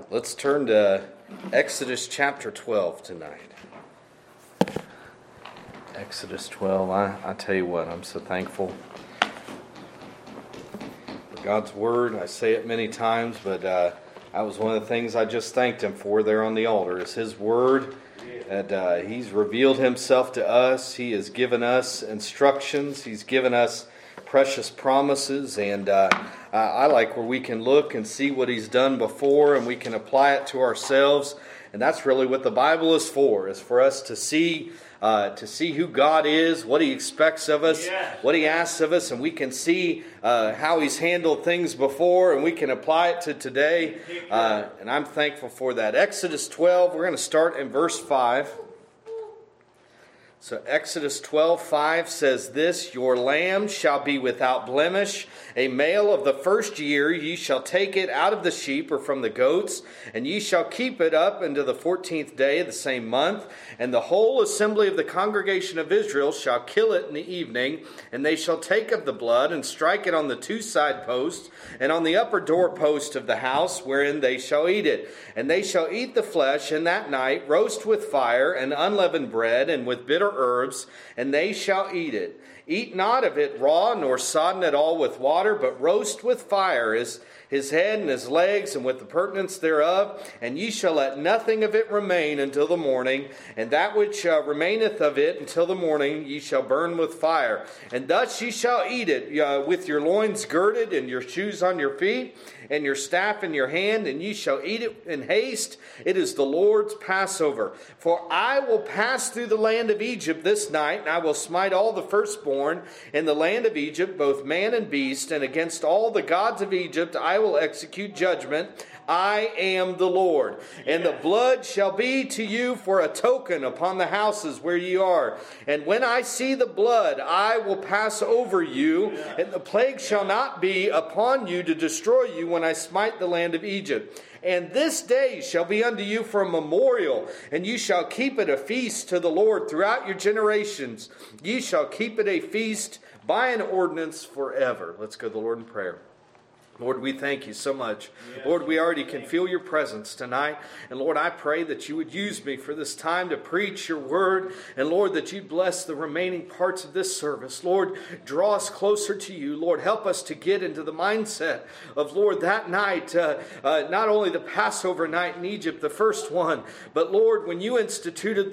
Let's turn to Exodus chapter 12 tonight. Exodus 12. I tell you what, I'm so thankful for God's Word. I say it many times, but that was one of the things I just thanked Him for there on the altar. Is His Word. That He's revealed Himself to us. He has given us instructions. He's given us precious promises, and I like where we can look and see what He's done before, and we can apply it to ourselves. And that's really what the Bible is for us to see who God is, what He expects of us, what He asks of us, and we can see how He's handled things before, and we can apply it to today. And I'm thankful for that. Exodus 12, we're going to start in verse 5. So Exodus 12:5 says this, "Your lamb shall be without blemish, a male of the first year. Ye shall take it out of the sheep or from the goats, and ye shall keep it up unto the 14th day of the same month. And the whole assembly of the congregation of Israel shall kill it in the evening, and they shall take of the blood and strike it on the two side posts and on the upper door post of the house wherein they shall eat it. And they shall eat the flesh in that night, roast with fire and unleavened bread and with bitter herbs, and they shall eat it. Eat not of it raw, nor sodden at all with water, but roast with fire his head and his legs, and with the purtenance thereof. And ye shall let nothing of it remain until the morning, and that which remaineth of it until the morning ye shall burn with fire. And thus ye shall eat it, with your loins girded, and your shoes on your feet, and your staff in your hand, and ye shall eat it in haste. It is the Lord's Passover. For I will pass through the land of Egypt this night, and I will smite all the firstborn in the land of Egypt, both man and beast, and against all the gods of Egypt I will execute judgment. I am the Lord. And the blood shall be to you for a token upon the houses where ye are. And when I see the blood, I will pass over you, and the plague shall not be upon you to destroy you when I smite the land of Egypt. And this day shall be unto you for a memorial, and ye shall keep it a feast to the Lord throughout your generations. Ye shall keep it a feast by an ordinance forever." Let's go to the Lord in prayer. Lord, we thank you so much. Yes. Lord, we already can feel your presence tonight. And Lord, I pray that you would use me for this time to preach your word. And Lord, that you'd bless the remaining parts of this service. Lord, draw us closer to you. Lord, help us to get into the mindset of, Lord, that night, not only the Passover night in Egypt, the first one, but Lord, when you instituted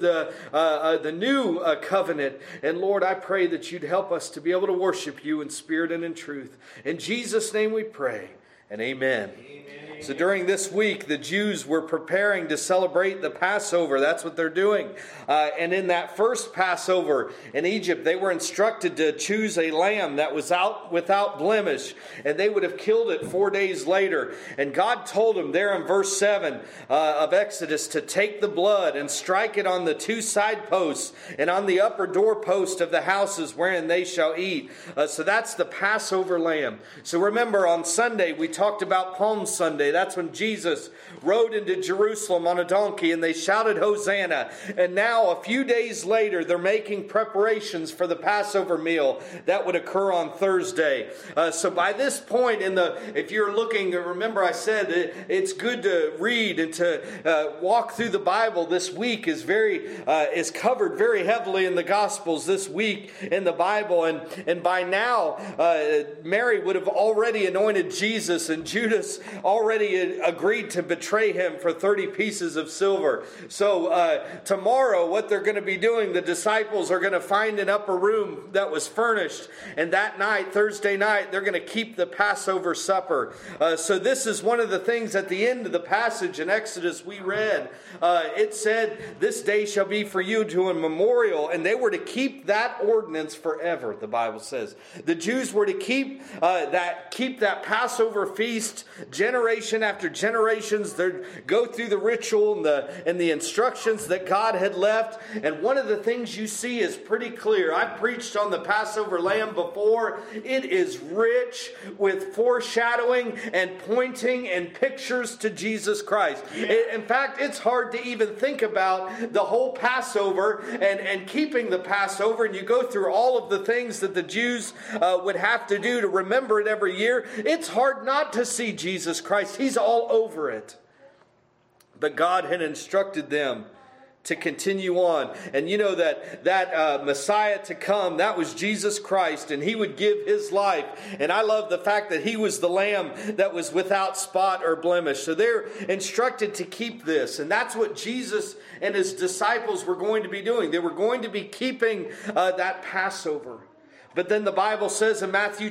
the new covenant. And Lord, I pray that you'd help us to be able to worship you in spirit and in truth. In Jesus' name we pray. And amen. So during this week, the Jews were preparing to celebrate the Passover. That's what they're doing. And in that first Passover in Egypt, they were instructed to choose a lamb that was out without blemish. And they would have killed it 4 days later. And God told them there in verse 7 of Exodus to take the blood and strike it on the two side posts and on the upper doorpost of the houses wherein they shall eat. So that's the Passover lamb. So remember, on Sunday, we talked about Palm Sunday. That's when Jesus rode into Jerusalem on a donkey and they shouted Hosanna. And now a few days later they're making preparations for the Passover meal that would occur on Thursday. So by this point if you're looking, remember I said it's good to read and to walk through the Bible. This week is covered very heavily in the Gospels this week in the Bible. And by now Mary would have already anointed Jesus, and Judas already agreed to betray him for 30 pieces of silver. So tomorrow what they're going to be doing, the disciples are going to find an upper room that was furnished. And that night, Thursday night, they're going to keep the Passover supper. So this is one of the things at the end of the passage in Exodus we read. It said, "This day shall be for you to a memorial." And they were to keep that ordinance forever, the Bible says. The Jews were to keep that Passover feast generation after generations. They'd go through the ritual and the instructions that God had left. And one of the things you see is pretty clear. I've preached on the Passover lamb before. It is rich with foreshadowing and pointing and pictures to Jesus Christ. In fact, it's hard to even think about the whole Passover and keeping the Passover. And you go through all of the things that the Jews would have to do to remember it every year. It's hard not to see Jesus Christ. He's all over it. But God had instructed them to continue on. And you know that Messiah to come, that was Jesus Christ, and He would give His life. And I love the fact that He was the Lamb that was without spot or blemish. So they're instructed to keep this. And that's what Jesus and His disciples were going to be doing. They were going to be keeping that Passover. But then the Bible says in Matthew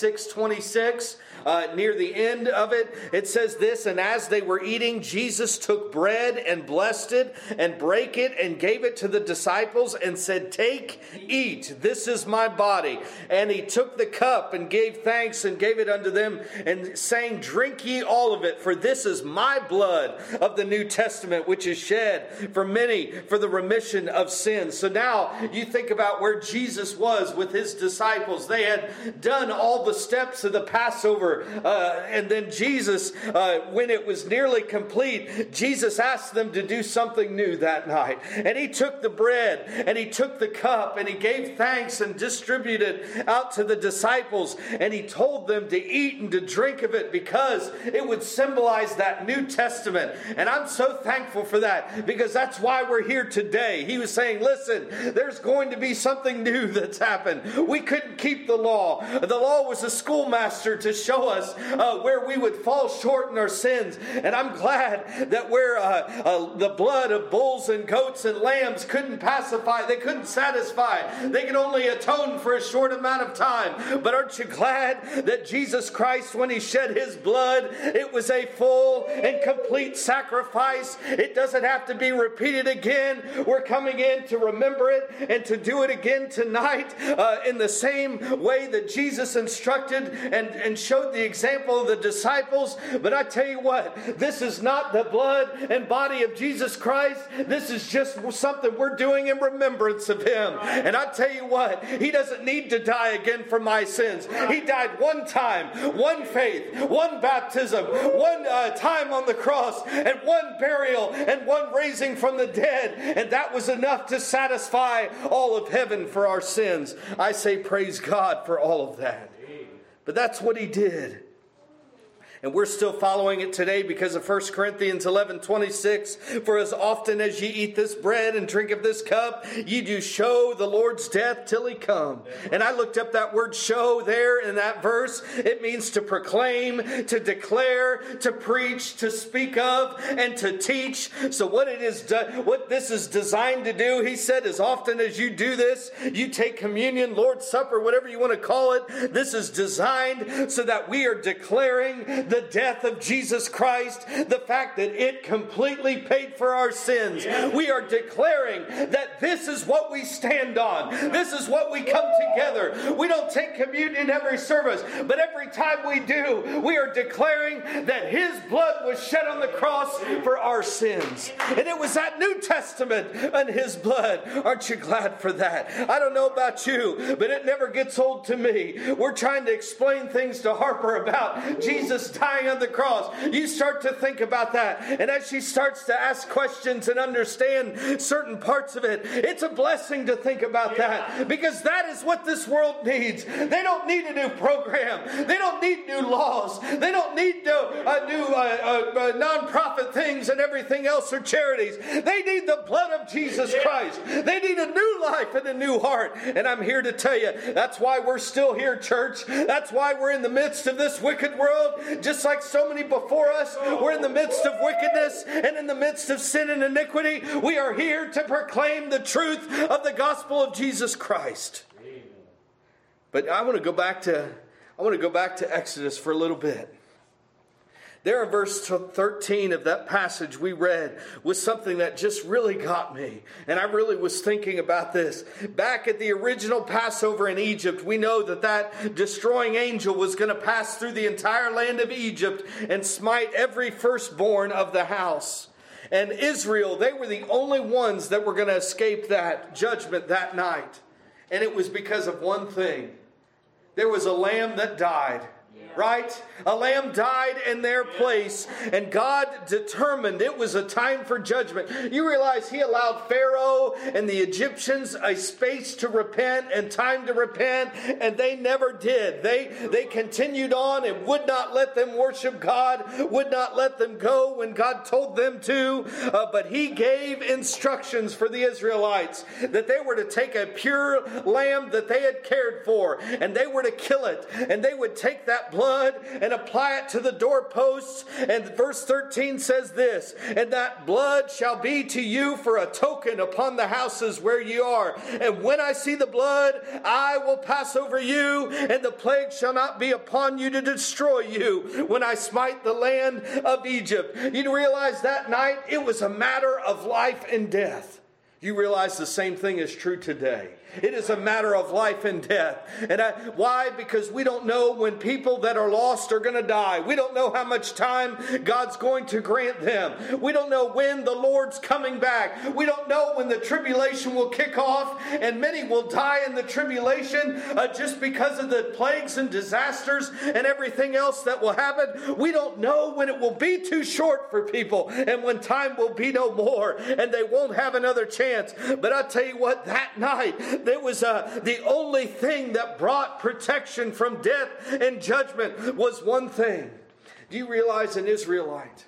26:26, near the end of it, it says this, and as they were eating, Jesus took bread and blessed it and brake it and gave it to the disciples and said, take, eat, this is my body. And He took the cup and gave thanks and gave it unto them and saying, drink ye all of it, for this is my blood of the New Testament, which is shed for many for the remission of sins. So now you think about where Jesus was with His disciples. They had done all the steps of the Passover. And then Jesus, when it was nearly complete, Jesus asked them to do something new that night. And He took the bread and He took the cup and He gave thanks and distributed out to the disciples. And He told them to eat and to drink of it because it would symbolize that New Testament. And I'm so thankful for that because that's why we're here today. He was saying, listen, there's going to be something new that's happened. We couldn't keep the law. The law was a schoolmaster to show us where we would fall short in our sins. And I'm glad that where the blood of bulls and goats and lambs couldn't pacify, they couldn't satisfy, they could only atone for a short amount of time. But aren't you glad that Jesus Christ, when He shed His blood, it was a full and complete sacrifice. It doesn't have to be repeated again. We're coming in to remember it and to do it again tonight in the same way that Jesus instructed and showed the example of the disciples. But I tell you what, this is not the blood and body of Jesus Christ. This is just something we're doing in remembrance of Him. And I tell you what, He doesn't need to die again for my sins. He died one time, one faith, one baptism, one time on the cross, and one burial, and one raising from the dead. And that was enough to satisfy all of heaven for our sins. I say praise God for all of that. But that's what He did. And we're still following it today because of 1 Corinthians 11:26. For as often as ye eat this bread and drink of this cup, ye do show the Lord's death till He come. And I looked up that word show there in that verse. It means to proclaim, to declare, to preach, to speak of, and to teach. So what this is designed to do, He said, as often as you do this, you take communion, Lord's Supper, whatever you want to call it. This is designed so that we are declaring the death of Jesus Christ, the fact that it completely paid for our sins. We are declaring that this is what we stand on. This is what we come together. We don't take communion every service, but every time we do, we are declaring that His blood was shed on the cross for our sins. And it was that New Testament and His blood. Aren't you glad for that? I don't know about you, but it never gets old to me. We're trying to explain things to Harper about Jesus dying on the cross. You start to think about that. And as she starts to ask questions and understand certain parts of it, it's a blessing to think about that. Because that is what this world needs. They don't need a new program. They don't need new laws. They don't need new non-profit things and everything else or charities. They need the blood of Jesus Christ. They need a new life and a new heart. And I'm here to tell you, that's why we're still here, church. That's why we're in the midst of this wicked world. Just like so many before us, we're in the midst of wickedness and in the midst of sin and iniquity. We are here to proclaim the truth of the gospel of Jesus Christ. But I want to go back to Exodus for a little bit. There in verse 13 of that passage we read was something that just really got me. And I really was thinking about this. Back at the original Passover in Egypt, we know that destroying angel was going to pass through the entire land of Egypt and smite every firstborn of the house. And Israel, they were the only ones that were going to escape that judgment that night. And it was because of one thing. There was a lamb that died Right? A lamb died in their place, and God determined it was a time for judgment. You realize He allowed Pharaoh and the Egyptians a space to repent and time to repent, and they never did. They continued on and would not let them worship God, would not let them go when God told them to, but He gave instructions for the Israelites that they were to take a pure lamb that they had cared for, and they were to kill it, and they would take that blood and apply it to the doorposts. And verse 13 says this, and that blood shall be to you for a token upon the houses where you are. And when I see the blood, I will pass over you, and the plague shall not be upon you to destroy you when I smite the land of Egypt. You realize that night it was a matter of life and death. You realize the same thing is true today. It is a matter of life and death. And why? Because we don't know when people that are lost are going to die. We don't know how much time God's going to grant them. We don't know when the Lord's coming back. We don't know when the tribulation will kick off, and many will die in the tribulation just because of the plagues and disasters and everything else that will happen. We don't know when it will be too short for people and when time will be no more and they won't have another chance. But I tell you what, that night, there was the only thing that brought protection from death and judgment was one thing. Do you realize an Israelite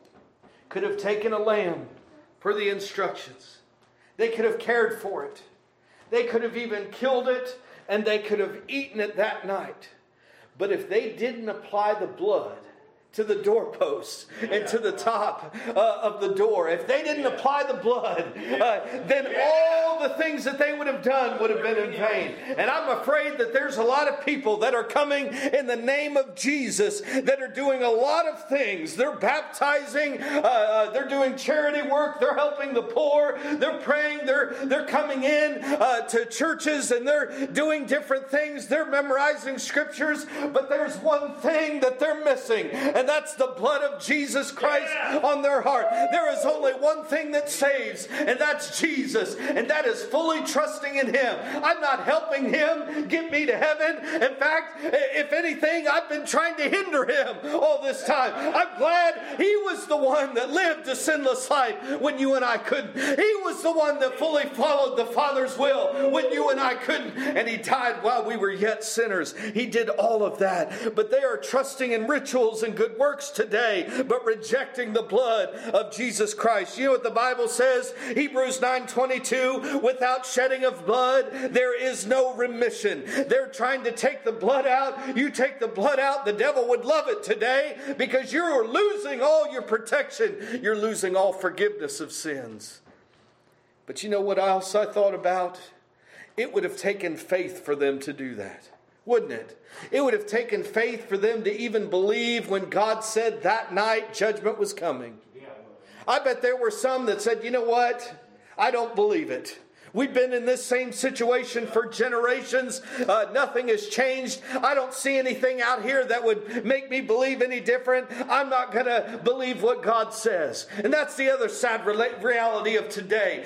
could have taken a lamb per the instructions? They could have cared for it. They could have even killed it, and they could have eaten it that night. But if they didn't apply the blood to the doorposts and to the top of the door, if they didn't apply the blood, then all the things that they would have done would have been in vain. And I'm afraid that there's a lot of people that are coming in the name of Jesus that are doing a lot of things. They're baptizing, they're doing charity work, they're helping the poor, they're praying, they're coming in to churches, and they're doing different things. They're memorizing scriptures, but there's one thing that they're missing, and that's the blood of Jesus Christ on their heart. There is only one thing that saves, and that's Jesus, and that is fully trusting in Him. I'm not helping Him get me to heaven. In fact, if anything, I've been trying to hinder Him all this time. I'm glad He was the one that lived a sinless life when you and I couldn't. He was the one that fully followed the Father's will when you and I couldn't, and He died while we were yet sinners. He did all of that, but they are trusting in rituals and good works today, but rejecting the blood of Jesus Christ. You know what the Bible says? Hebrews 9:22, without shedding of blood, there is no remission. They're trying to take the blood out. You take the blood out, the devil would love it today because you're losing all your protection. You're losing all forgiveness of sins. But you know what else I thought about? It would have taken faith for them to do that. Wouldn't it? It would have taken faith for them to even believe when God said that night judgment was coming. I bet there were some that said, you know what? I don't believe it. We've been in this same situation for generations. Nothing has changed. I don't see anything out here that would make me believe any different. I'm not going to believe what God says. And that's the other sad reality of today.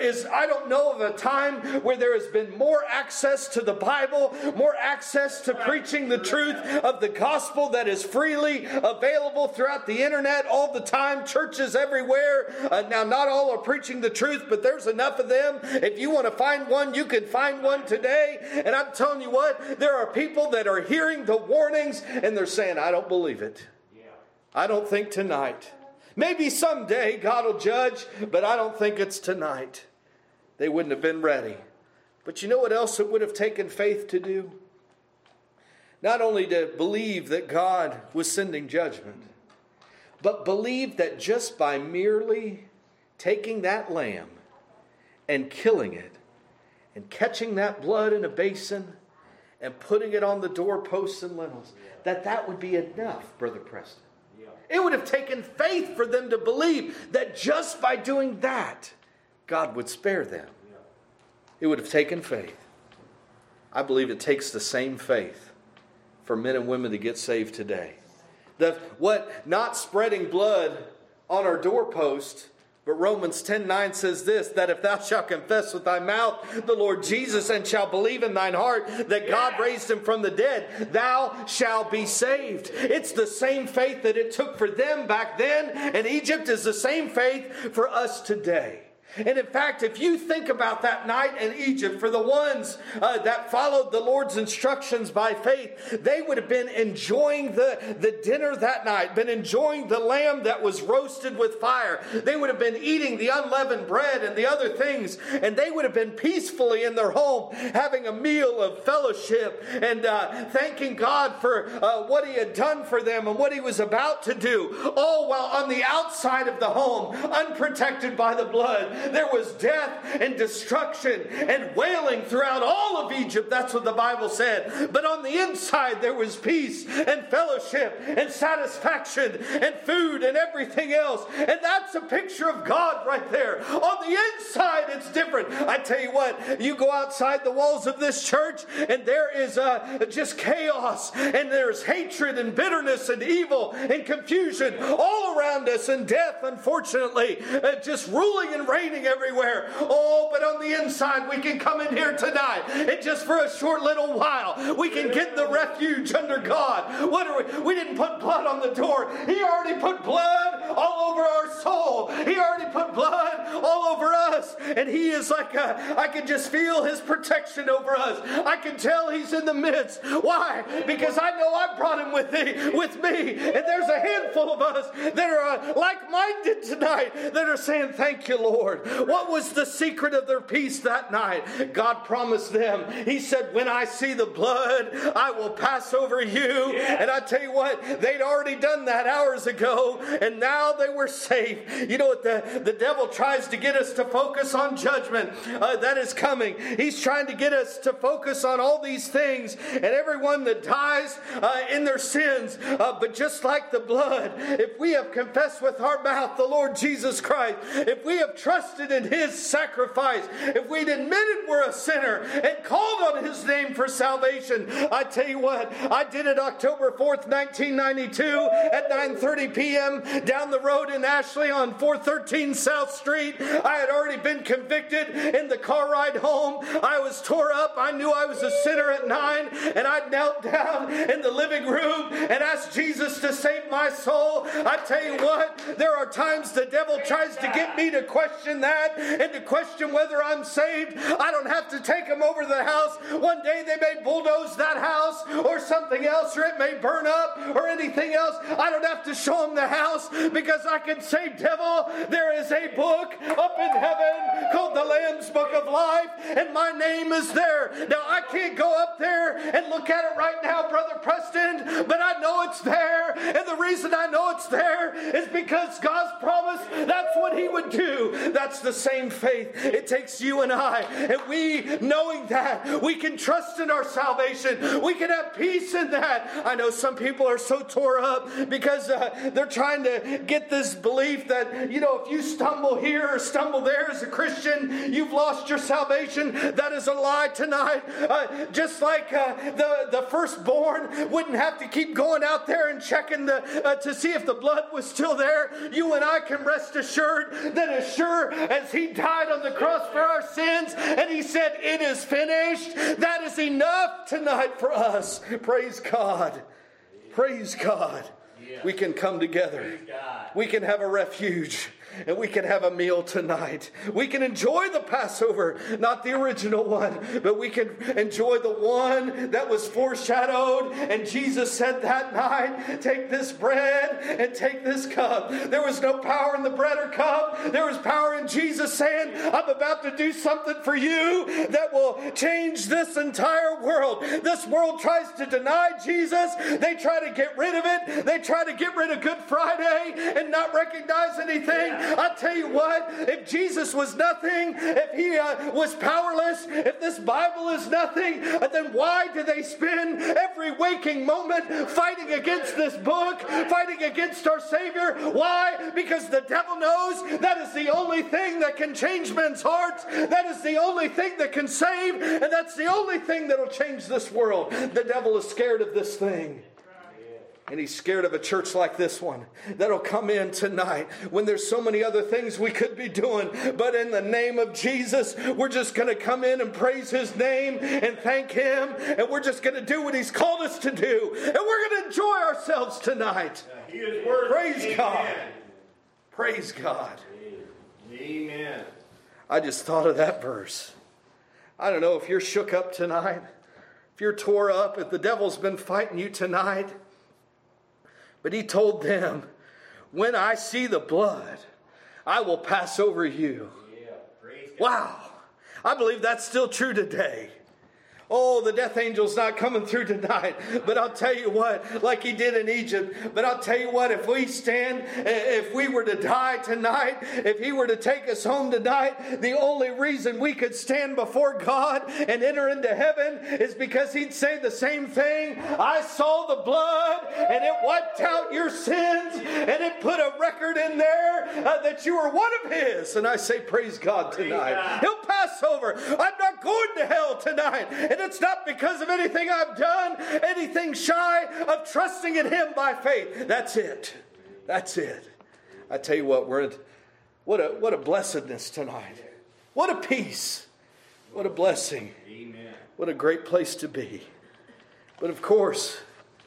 I don't know of a time where there has been more access to the Bible, more access to preaching the truth of the gospel that is freely available throughout the internet all the time. Churches everywhere. Now, not all are preaching the truth, but there's enough of them. If you want to find one, you can find one today. And I'm telling you what, there are people that are hearing the warnings and they're saying, I don't believe it. I don't think tonight. Maybe someday God will judge, but I don't think it's tonight. They wouldn't have been ready. But you know what else it would have taken faith to do? Not only to believe that God was sending judgment, but believe that just by merely taking that lamb and killing it, and catching that blood in a basin, and putting it on the doorposts and lintels, that would be enough, Brother Preston. It would have taken faith for them to believe that just by doing that, God would spare them. It would have taken faith. I believe it takes the same faith for men and women to get saved today. Not spreading blood on our doorpost But Romans 10:9 says this, that if thou shalt confess with thy mouth the Lord Jesus and shalt believe in thine heart that God raised him from the dead, thou shalt be saved. It's the same faith that it took for them back then in Egypt is the same faith for us today. And in fact, if you think about that night in Egypt, for the ones that followed the Lord's instructions by faith, they would have been enjoying the dinner that night, been enjoying the lamb that was roasted with fire. They would have been eating the unleavened bread and the other things, and they would have been peacefully in their home, having a meal of fellowship and thanking God for what He had done for them and what He was about to do, all while on the outside of the home, unprotected by the blood, there was death and destruction and wailing throughout all of Egypt. That's what the Bible said. But on the inside, there was peace and fellowship and satisfaction and food and everything else. And that's a picture of God right there. On the inside, it's different. I tell you what, you go outside the walls of this church and there is just chaos and there's hatred and bitterness and evil and confusion all around us and death, unfortunately, just ruling and reigning everywhere. Oh, but on the inside, we can come in here tonight and just for a short little while, we can get the refuge under God. What are we didn't put blood on the door. He already put blood all over our soul. He already put blood all over us. And He is like I can just feel His protection over us. I can tell He's in the midst. Why? Because I know I brought Him with me. And there's a handful of us that are like-minded tonight that are saying, thank you, Lord. What was the secret of their peace that night? God promised them. He said, when I see the blood, I will pass over you. Yeah. And I tell you what, they'd already done that hours ago, and now they were safe. You know what? The devil tries to get us to focus on judgment that is coming. He's trying to get us to focus on all these things and everyone that dies in their sins. But just like the blood, if we have confessed with our mouth the Lord Jesus Christ, if we have trusted in His sacrifice, if we'd admitted we're a sinner and called on His name for salvation, I tell you what, I did it October 4th, 1992 at 9:30 p.m. down the road in Ashley on 413 South Street. I had already been convicted in the car ride home. I was tore up. I knew I was a sinner at 9, and I knelt down in the living room and asked Jesus to save my soul. I tell you what, there are times the devil tries to get me to question that and to question whether I'm saved. I don't have to take them over to the house. One day they may bulldoze that house or something else, or it may burn up or anything else. I don't have to show them the house because I can say, devil, there is a book up in heaven called the Lamb's Book of Life, and my name is there. Now, I can't go up there and look at it right now, Brother Preston, but I know it's there, and the reason I know it's there is because God's promised that's what He would do. That's the same faith it takes you and I, and we, knowing that, we can trust in our salvation. We can have peace in that. I know some people are so tore up because they're trying to get this belief that, you know, if you stumble here or stumble there as a Christian, you've lost your salvation. That is a lie tonight. Just like the firstborn wouldn't have to keep going out there and checking to see if the blood was still there, you and I can rest assured that as sure as He died on the cross for our sins and He said, it is finished, that is enough tonight for us. Praise God. Praise God. We can come together. We can have a refuge. And we can have a meal tonight. We can enjoy the Passover, not the original one, but we can enjoy the one that was foreshadowed. And Jesus said that night, take this bread and take this cup. There was no power in the bread or cup. There was power in Jesus saying, I'm about to do something for you that will change this entire world. This world tries to deny Jesus. They try to get rid of it. They try to get rid of Good Friday and not recognize anything. I tell you what, if Jesus was nothing, if He was powerless, if this Bible is nothing, then why do they spend every waking moment fighting against this book, fighting against our Savior? Why? Because the devil knows that is the only thing that can change men's hearts. That is the only thing that can save, and that's the only thing that will change this world. The devil is scared of this thing. And he's scared of a church like this one that'll come in tonight when there's so many other things we could be doing. But in the name of Jesus, we're just going to come in and praise his name and thank him. And we're just going to do what he's called us to do. And we're going to enjoy ourselves tonight. He is worthy. Praise Amen. God. Praise God. Amen. I just thought of that verse. I don't know if you're shook up tonight, if you're tore up, if the devil's been fighting you tonight. But he told them, when I see the blood, I will pass over you. Wow. I believe that's still true today. Oh, the death angel's not coming through tonight. But I'll tell you what, like he did in Egypt. But I'll tell you what, if we stand, if we were to die tonight, if he were to take us home tonight, the only reason we could stand before God and enter into heaven is because he'd say the same thing. I saw the blood and it wiped out your sins and it put a record in there that you were one of his. And I say, praise God tonight. He'll pass over. I'm not going to hell tonight. And it's not because of anything I've done, anything shy of trusting in him by faith. That's it. That's it. I tell you what, what a blessedness tonight. What a peace. What a blessing. Amen. What a great place to be. But of course,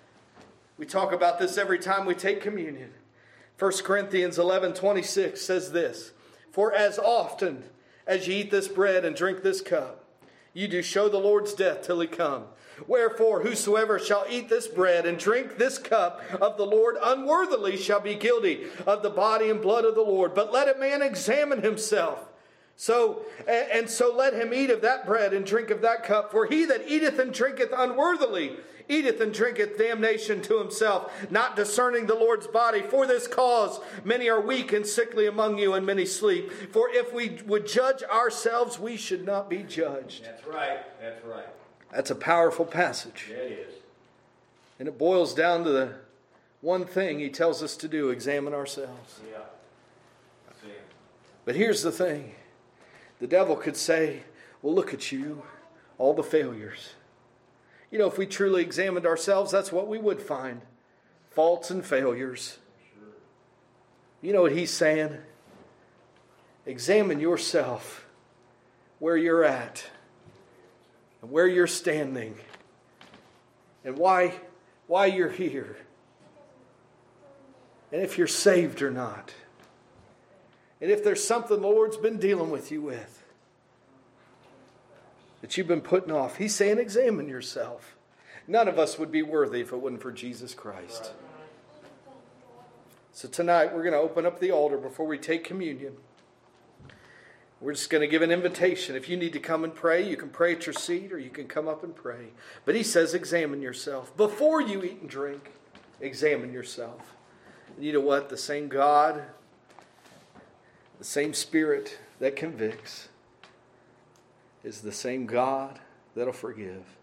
we talk about this every time we take communion. 1 Corinthians 11:26 says this, for as often as ye eat this bread and drink this cup, you do show the Lord's death till he come. Wherefore, whosoever shall eat this bread and drink this cup of the Lord unworthily shall be guilty of the body and blood of the Lord. But let a man examine himself. So let him eat of that bread and drink of that cup. For he that eateth and drinketh unworthily eateth and drinketh damnation to himself, not discerning the Lord's body. For this cause many are weak and sickly among you, and many sleep. For if we would judge ourselves, we should not be judged. That's right. That's right. That's a powerful passage. Yeah, it is. And it boils down to the one thing he tells us to do, examine ourselves. Yeah. That's it. But here's the thing. The devil could say, well, look at you, all the failures. You know, if we truly examined ourselves, that's what we would find. Faults and failures. Sure. You know what he's saying? Examine yourself, where you're at, and where you're standing, and why you're here, and if you're saved or not. And if there's something the Lord's been dealing with you with that you've been putting off, he's saying examine yourself. None of us would be worthy if it wasn't for Jesus Christ. So tonight we're going to open up the altar before we take communion. We're just going to give an invitation. If you need to come and pray, you can pray at your seat or you can come up and pray. But he says examine yourself. Before you eat and drink, examine yourself. And you know what? The same God, the same Spirit that convicts is the same God that'll forgive.